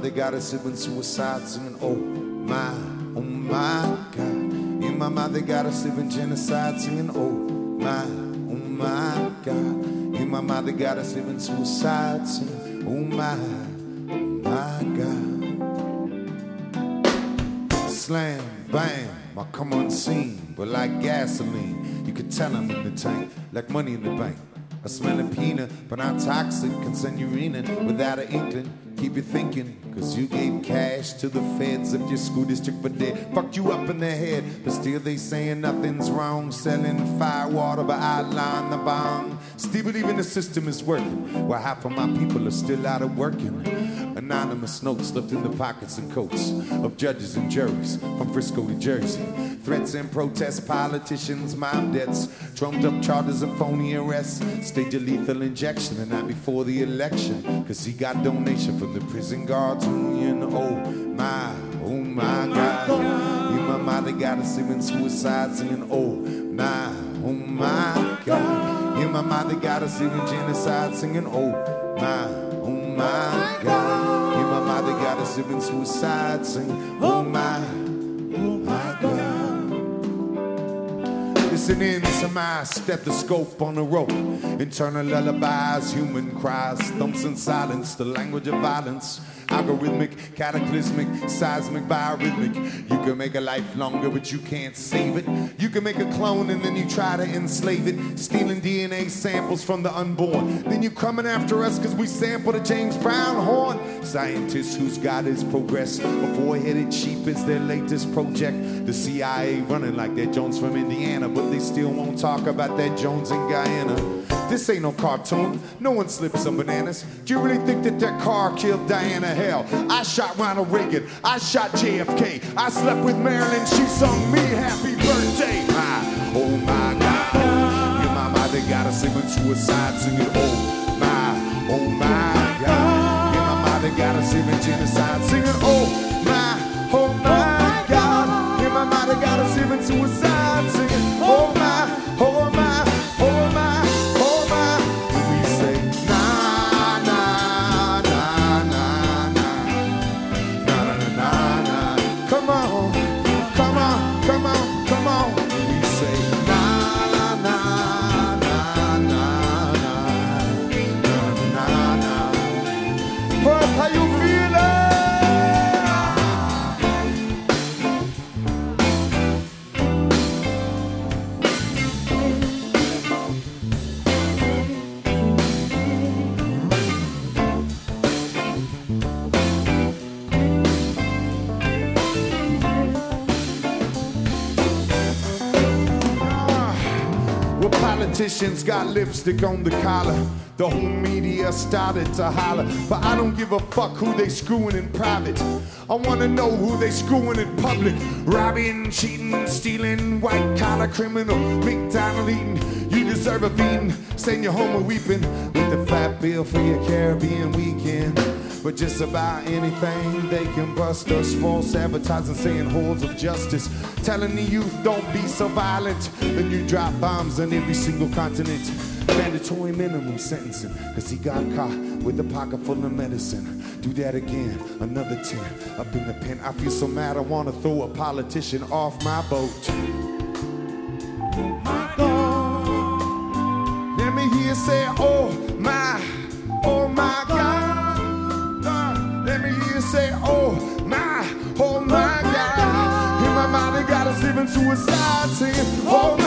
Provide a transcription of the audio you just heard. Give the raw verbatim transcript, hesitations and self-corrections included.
they got us living suicide, singing, oh my, oh my God. In my mind, they got us living genocide, singing, oh my, oh my God. In my mind, they got us living suicide, singing, oh my, oh my God. Slam, bam, I come on scene, but like gasoline, you can tell I'm in the tank, like money in the bank. I smell a peanut, but not toxic, can send you renin without an inkling. Keep you thinking, cause you gave cash to the feds of your school district for dead. Fucked you up in the head, but still they saying nothing's wrong. Selling fire water, but outline the bomb. Still believing the system is working, while half of my people are still out of working. Anonymous notes left in the pockets and coats of judges and juries from Frisco to Jersey. Threats and protests, politicians, mob debts, trumped up charters and phony arrests. Stage a lethal injection the night before the election, cause he got donation from the prison guards union. Oh my, oh my God. In my mind they got us singing suicide, singing oh my, oh my God. In my mind they got us singing genocide, singing oh my, oh my God. In my mind they got us singing suicide, singing oh my, oh my God. Listen in to my stethoscope on a rope. Internal lullabies, human cries, thumps in silence, the language of violence. Algorithmic, cataclysmic, seismic, biorhythmic. You can make a life longer, but you can't save it. You can make a clone and then you try to enslave it. Stealing D N A samples from the unborn. Then you coming after us cause we sampled a James Brown horn. Scientists whose God is progress. A four-headed sheep is their latest project. The C I A running like that Jones from Indiana, but they still won't talk about that Jones in Guyana. This ain't no cartoon, no one slips some bananas. Do you really think that that car killed Diana? Hell, I shot Ronald Reagan, I shot J F K, I slept with Marilyn, she sung me happy birthday. My, oh my God, in my mind they got us singing suicide, singing oh my, oh my God. In my mind they got us singing genocide, singing oh my, oh my God. In my mind they got us singing suicide, singing oh my, oh my, oh my. Politicians got lipstick on the collar. The whole media started to holler. But I don't give a fuck who they screwing in private. I wanna know who they screwing in public. Robbing, cheating, stealing, white collar criminal, McDonald eating. You deserve a beating. Send you home a weeping with the fat bill for your Caribbean weekend. But just about anything they can bust us. False advertising saying halls of justice. Telling the youth don't be so violent. Then you drop bombs on every single continent. Mandatory minimum sentencing. Cause he got caught with a pocket full of medicine. Do that again, another ten up in the pen. I feel so mad I wanna throw a politician off my boat. Oh my God. Let me hear you say oh my, oh my God. Let me hear you say, oh my, oh my God. In my mind, they got us living suicide, singing, oh